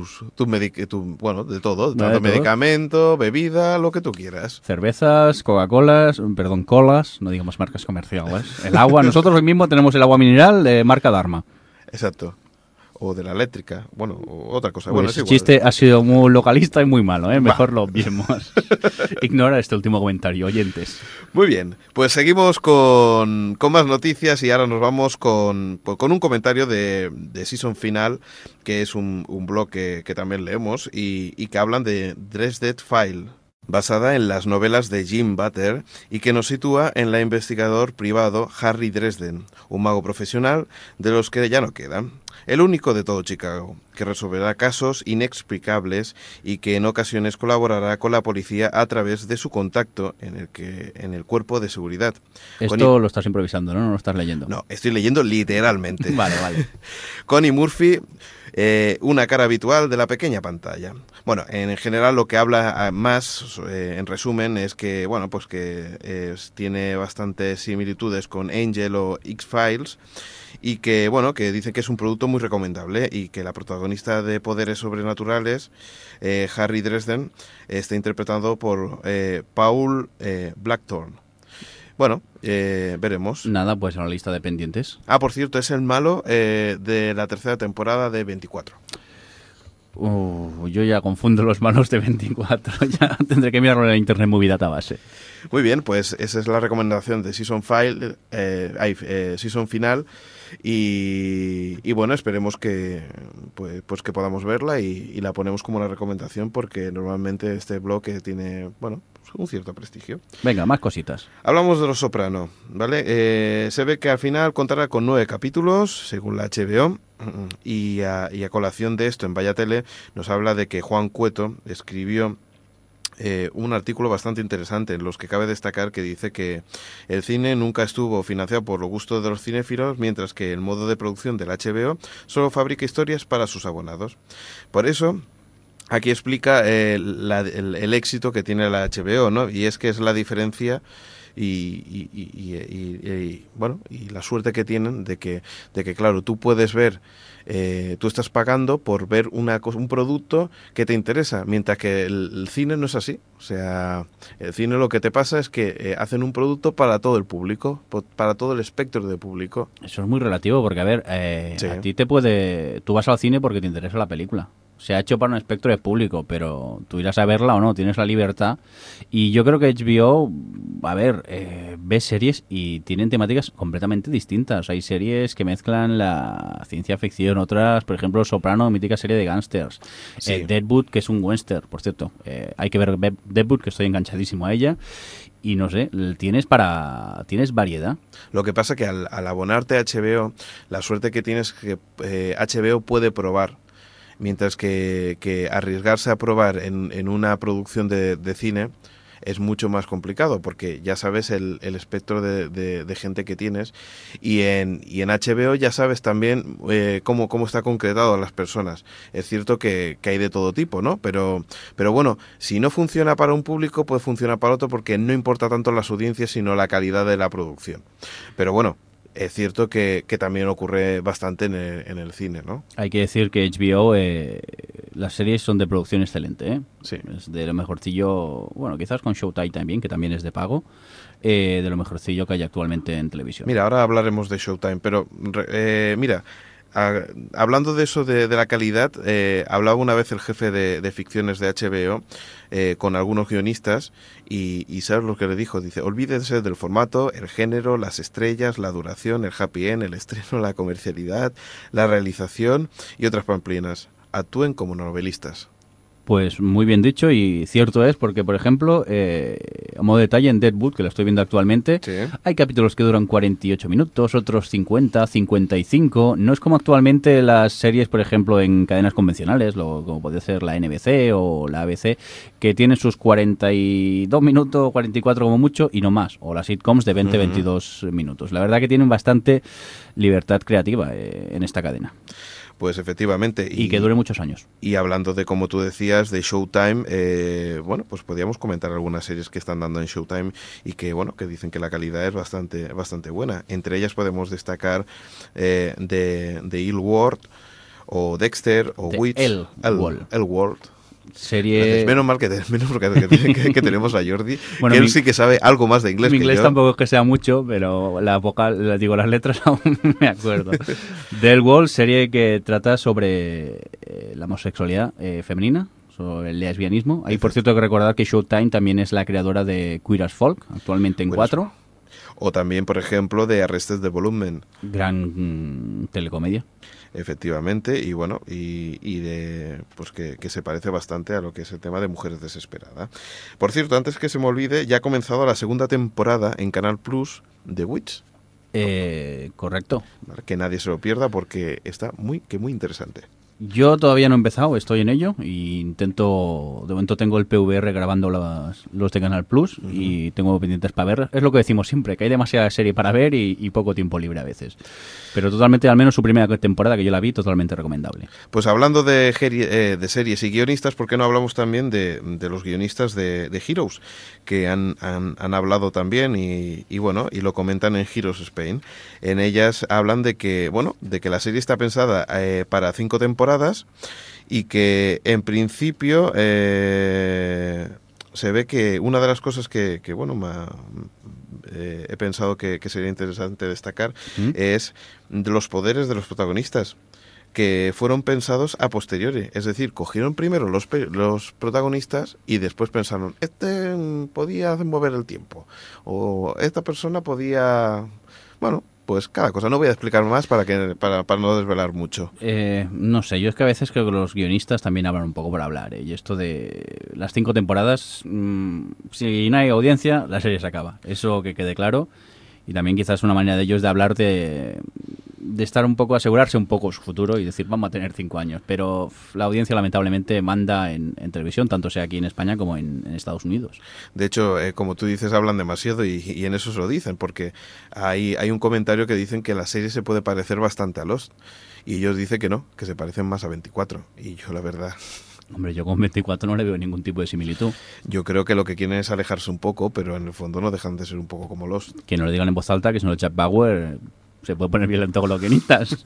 de todo. Tanto medicamento, bebida, lo que tú quieras. Cervezas, colas, no digamos marcas comerciales. El agua, nosotros hoy mismo tenemos el agua mineral de marca Dharma. Exacto. O de la eléctrica, o otra cosa. Pues ese chiste ha sido muy localista y muy malo, ¿eh? Mejor lo olvidemos. Ignora este último comentario, oyentes. Muy bien, pues seguimos con más noticias y ahora nos vamos con un comentario de Season Final, que es un blog que también leemos y que hablan de Dresden File, basada en las novelas de Jim Butler y que nos sitúa en la investigador privado Harry Dresden, un mago profesional de los que ya no quedan. El único de todo Chicago, que resolverá casos inexplicables y que en ocasiones colaborará con la policía a través de su contacto en el cuerpo de seguridad. Esto lo estás improvisando, ¿no? No lo estás leyendo. No, estoy leyendo literalmente. Vale. Connie Murphy, una cara habitual de la pequeña pantalla. Bueno, en general lo que habla más, en resumen, es que, bueno, pues que tiene bastantes similitudes con Angel o X-Files y que, bueno, que dicen que es un producto muy recomendable y que la protagonista de Poderes Sobrenaturales, Harry Dresden, está interpretado por Paul Blackthorne. Bueno, veremos. Nada, pues en la lista de pendientes. Ah, por cierto, es el malo de la tercera temporada de 24. Yo ya confundo los malos de 24. Ya tendré que mirarlo en la Internet Movie Database. Muy bien, pues esa es la recomendación de Season Final. Y bueno, esperemos que pues que podamos verla y la ponemos como una recomendación porque normalmente este blog tiene, bueno, un cierto prestigio. Venga, más cositas. Hablamos de Los Soprano, ¿vale? Se ve que al final contará con 9 capítulos, según la HBO, y a colación de esto en Vaya Tele nos habla de que Juan Cueto escribió un artículo bastante interesante en los que cabe destacar que dice que el cine nunca estuvo financiado por los gustos de los cinéfilos, mientras que el modo de producción del HBO solo fabrica historias para sus abonados. Por eso aquí explica el éxito que tiene la HBO, ¿no? Y es que es la diferencia y bueno, y la suerte que tienen de que claro, tú puedes ver, tú estás pagando por ver un producto que te interesa, mientras que el cine no es así. O sea, el cine lo que te pasa es que hacen un producto para todo el público, para todo el espectro de público. Eso es muy relativo porque, a ver, Sí. a ti tú vas al cine porque te interesa la película. Se ha hecho para un espectro de público, pero tú irás a verla o no, tienes la libertad. Y yo creo que HBO, a ver, ve series y tienen temáticas completamente distintas. Hay series que mezclan la ciencia ficción, otras, por ejemplo, Soprano, mítica serie de gángsters. Sí. Deadwood, que es un western, por cierto. Hay que ver Deadwood, que estoy enganchadísimo a ella. Y no sé, tienes variedad. Lo que pasa que al abonarte a HBO, la suerte que tienes es que HBO puede probar. Mientras que arriesgarse a probar en una producción de cine es mucho más complicado, porque ya sabes el espectro de gente que tienes, y en HBO ya sabes también cómo está concretado a las personas. Es cierto que hay de todo tipo, ¿no? Pero bueno, si no funciona para un público, puede funcionar para otro, porque no importa tanto las audiencias, sino la calidad de la producción. Pero bueno, es cierto que también ocurre bastante en el cine, ¿no? Hay que decir que HBO, las series son de producción excelente, ¿eh? Sí. Es de lo mejorcillo, bueno, quizás con Showtime también, que también es de pago, de lo mejorcillo que hay actualmente en televisión. Mira, ahora hablaremos de Showtime, pero mira, hablando de eso, de la calidad, hablaba una vez el jefe de ficciones de HBO con algunos guionistas y ¿sabes lo que le dijo? Dice, olvídense del formato, el género, las estrellas, la duración, el happy end, el estreno, la comercialidad, la realización y otras pamplinas. Actúen como novelistas. Pues muy bien dicho, y cierto es porque, por ejemplo, a modo de detalle, en Deadwood, que lo estoy viendo actualmente, Sí. hay capítulos que duran 48 minutos, otros 50, 55. No es como actualmente las series, por ejemplo, en cadenas convencionales, como puede ser la NBC o la ABC, que tienen sus 42 minutos, 44 como mucho, y no más. O las sitcoms de 20, 22 minutos. La verdad que tienen bastante libertad creativa en esta cadena. Pues efectivamente. Y que dure muchos años. Y hablando de, como tú decías, de Showtime, bueno, pues podríamos comentar algunas series que están dando en Showtime y que, bueno, que dicen que la calidad es bastante buena. Entre ellas podemos destacar de Il Ward, o Dexter, o Witch. El Ward. Serie... Menos mal que tenemos a Jordi, Bueno, que él sí que sabe algo más de inglés mi que inglés yo. tampoco es que sea mucho, pero las letras aún me acuerdo. Del Wall, serie que trata sobre la homosexualidad femenina, sobre el lesbianismo. Hay, por cierto, que recordar que Showtime también es la creadora de Queer as Folk, actualmente en 4. O también, por ejemplo, de Arrested Development. Gran telecomedia. Efectivamente, y bueno, y de pues que se parece bastante a lo que es el tema de Mujeres Desesperadas. Por cierto, antes que se me olvide, ya ha comenzado la segunda temporada en Canal Plus de Witch. Correcto. ¿Vale? Que nadie se lo pierda porque está muy interesante. Yo todavía no he empezado, estoy en ello y de momento tengo el PVR grabando los de Canal Plus y tengo pendientes para ver. Es lo que decimos siempre, que hay demasiada serie para ver y poco tiempo libre a veces. Pero totalmente, al menos su primera temporada, que yo la vi, totalmente recomendable. Pues hablando de series y guionistas, ¿por qué no hablamos también de los guionistas de Heroes? Que han hablado también y bueno, y lo comentan en Heroes Spain. En ellas hablan de que la serie está pensada para 5 temporadas y que en principio se ve que una de las cosas que he pensado que sería interesante destacar es los poderes de los protagonistas, que fueron pensados a posteriori, es decir, cogieron primero los protagonistas y después pensaron, este podía mover el tiempo, o esta persona podía, bueno, pues cada cosa. No voy a explicar más para no desvelar mucho. No sé, yo es que a veces creo que los guionistas también hablan un poco por hablar, y esto de las 5 temporadas, si no hay audiencia, la serie se acaba, eso que quede claro. Y también quizás una manera de ellos de hablar de estar un poco, asegurarse un poco su futuro y decir, vamos a tener 5 años. Pero la audiencia lamentablemente manda en televisión, tanto sea aquí en España como en Estados Unidos. De hecho, como tú dices, hablan demasiado y en eso se lo dicen, porque hay un comentario que dicen que la serie se puede parecer bastante a Lost. Y ellos dicen que no, que se parecen más a 24. Y yo, la verdad, Hombre, yo con 24 no le veo ningún tipo de similitud. Yo creo que lo que quieren es alejarse un poco, pero en el fondo no dejan de ser un poco como Lost. Que no lo digan en voz alta, que si no Jack Bauer se puede poner violento con los guionistas.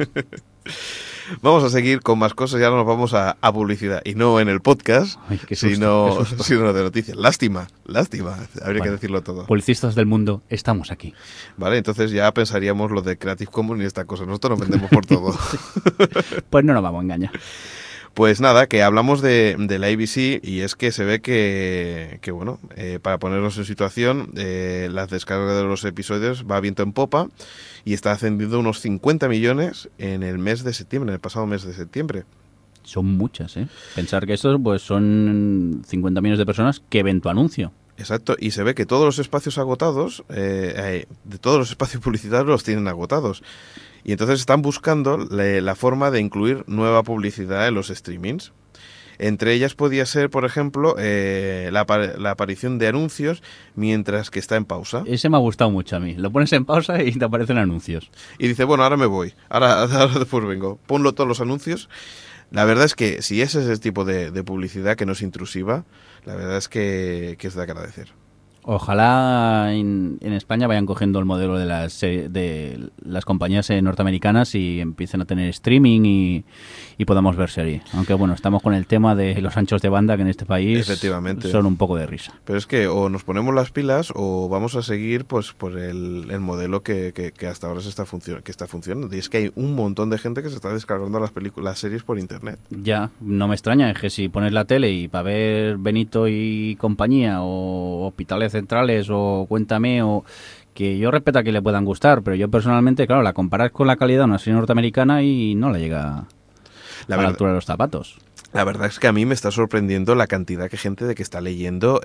Vamos a seguir con más cosas y ahora nos vamos a publicidad. Y no en el podcast, Ay, qué susto, sino de noticias. Lástima. Habría que decirlo todo. Publicistas del mundo, estamos aquí. Vale, entonces ya pensaríamos lo de Creative Commons y esta cosa. Nosotros nos vendemos por todo. Pues no nos vamos a engañar. Pues nada, que hablamos de la ABC y es que se ve que bueno, para ponernos en situación, las descargas de los episodios va viento en popa y está ascendiendo unos 50 millones en el pasado mes de septiembre. Son muchas, ¿eh? Pensar que estos pues son 50 millones de personas que ven tu anuncio. Exacto, y se ve que todos los espacios agotados, de todos los espacios publicitarios los tienen agotados. Y entonces están buscando la forma de incluir nueva publicidad en los streamings. Entre ellas podía ser, por ejemplo, la aparición de anuncios mientras que está en pausa. Ese me ha gustado mucho a mí. Lo pones en pausa y te aparecen anuncios. Y dice, bueno, ahora me voy. Ahora después vengo. Ponlo todos los anuncios. La verdad es que si ese es el tipo de publicidad que no es intrusiva, la verdad es que es de agradecer. Ojalá en España vayan cogiendo el modelo de las compañías norteamericanas y empiecen a tener streaming y podamos ver serie. Aunque bueno, estamos con el tema de los anchos de banda que en este país efectivamente son un poco de risa. Pero es que o nos ponemos las pilas o vamos a seguir pues por el modelo que hasta ahora está funcionando. Y es que hay un montón de gente que se está descargando las series por internet. Ya, no me extraña, es que si pones la tele y para ver Benito y compañía o Hospitales Centrales o Cuéntame o que yo respeto a que le puedan gustar, pero yo personalmente, claro, la comparas con la calidad de una serie norteamericana y no le llega a la altura de los zapatos. La verdad es que a mí me está sorprendiendo la cantidad de gente que está leyendo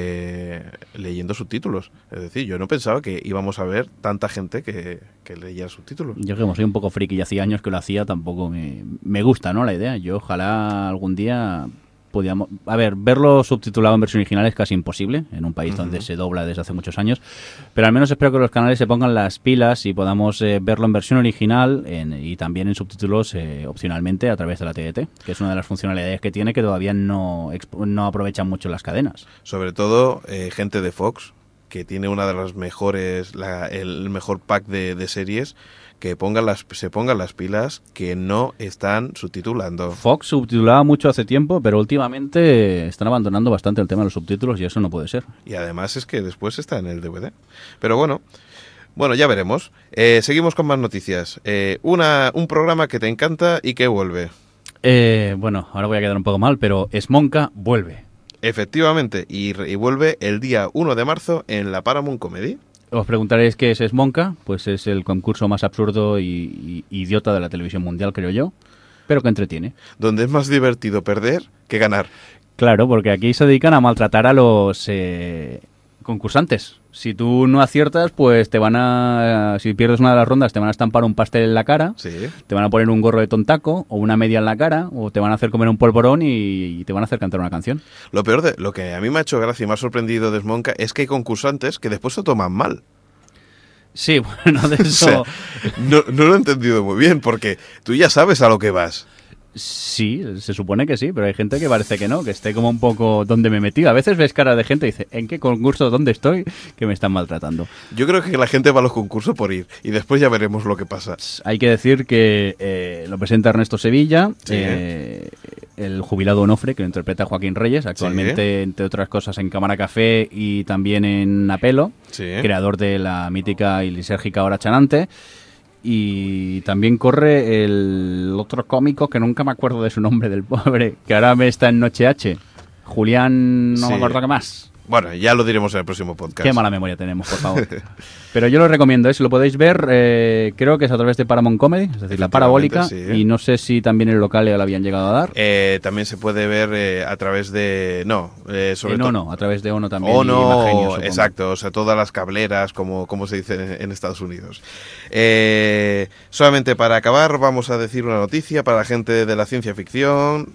subtítulos. Es decir, yo no pensaba que íbamos a ver tanta gente que leyera subtítulos. Yo que como soy un poco friki y hacía años que lo hacía, tampoco me gusta, ¿no?, la idea. Yo ojalá algún día podíamos... A ver, verlo subtitulado en versión original es casi imposible en un país donde se dobla desde hace muchos años, pero al menos espero que los canales se pongan las pilas y podamos verlo en versión original y también en subtítulos opcionalmente a través de la TDT, que es una de las funcionalidades que tiene que todavía no aprovechan mucho las cadenas. Sobre todo gente de Fox, que tiene una de las mejores, el mejor pack de series, que se pongan las pilas, que no están subtitulando. Fox subtitulaba mucho hace tiempo, pero últimamente están abandonando bastante el tema de los subtítulos y eso no puede ser. Y además es que después está en el DVD. Pero bueno, ya veremos. Seguimos con más noticias. Un programa que te encanta y que vuelve. Bueno, ahora voy a quedar un poco mal, pero Smonka vuelve. Efectivamente, y vuelve el día 1 de marzo en la Paramount Comedy. Os preguntaréis qué es Smonka. Pues es el concurso más absurdo y idiota de la televisión mundial, creo yo, pero que entretiene. Donde es más divertido perder que ganar. Claro, porque aquí se dedican a maltratar a los concursantes. Si tú no aciertas, pues si pierdes una de las rondas, te van a estampar un pastel en la cara, sí, te van a poner un gorro de tontaco o una media en la cara, o te van a hacer comer un polvorón y te van a hacer cantar una canción. Lo peor lo que a mí me ha hecho gracia y me ha sorprendido de Smonka es que hay concursantes que después se toman mal. Sí, bueno, de eso... O sea, no lo he entendido muy bien, porque tú ya sabes a lo que vas. Sí, se supone que sí, pero hay gente que parece que no, que esté como un poco donde me he metido. A veces ves cara de gente y dice, ¿en qué concurso, dónde estoy? Que me están maltratando. Yo creo que la gente va a los concursos por ir y después ya veremos lo que pasa. Hay que decir que lo presenta Ernesto Sevilla, sí, el jubilado Onofre, que lo interpreta Joaquín Reyes, actualmente, sí, entre otras cosas, en Cámara Café y también en Apelo, sí, creador de la mítica y lisérgica Hora Chanante. Y también corre el otro cómico que nunca me acuerdo de su nombre, del pobre, que ahora me está en Noche H, Julián, no, sí, me acuerdo qué más. Bueno, ya lo diremos en el próximo podcast. Qué mala memoria tenemos, por favor. Pero yo lo recomiendo, si lo podéis ver, creo que es a través de Paramount Comedy, es decir, la parabólica, sí, y no sé si también el local ya lo habían llegado a dar. También se puede ver a través de... a través de Ono también. Ono, y Imagenio, exacto, o sea, todas las cableras, como se dice en Estados Unidos. Solamente para acabar, vamos a decir una noticia para la gente de la ciencia ficción.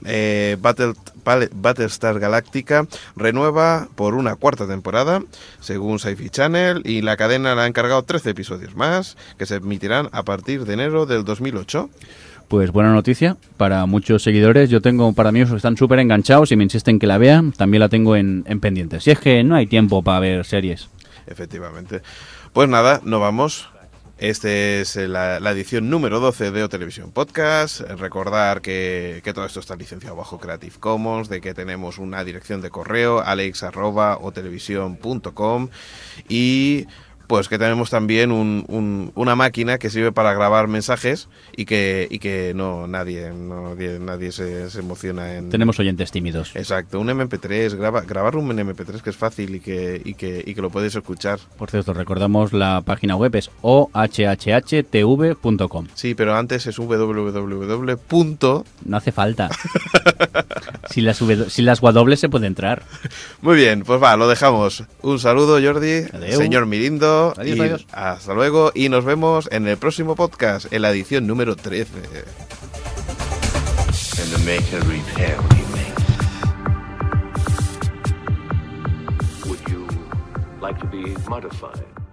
Battlestar Galactica renueva por una cuarta temporada, según Sci-Fi Channel, y la cadena le ha encargado 13 episodios más, que se emitirán a partir de enero del 2008. Pues buena noticia para muchos seguidores. Yo tengo para amigos que están súper enganchados y me insisten que la vean. También la tengo en pendiente. Si es que no hay tiempo para ver series. Efectivamente. Pues nada, nos vamos. Esta es la edición número 12 de O Televisión Podcast. Recordar que todo esto está licenciado bajo Creative Commons, de que tenemos una dirección de correo, alex@otelevision.com, y pues que tenemos también una máquina que sirve para grabar mensajes y que nadie se emociona en... Tenemos oyentes tímidos. Exacto, un MP3, grabar un MP3 que es fácil y que lo puedes escuchar. Por cierto, recordamos la página web es ohhtv.com. Sí, pero antes es www. No hace falta. Si las W se puede entrar. Muy bien, pues va, lo dejamos. Un saludo, Jordi. Adeu. Señor Mirindo. Adiós. Hasta luego y nos vemos en el próximo podcast, en la edición número 13. And to make a repair remake. Would you like to be modified?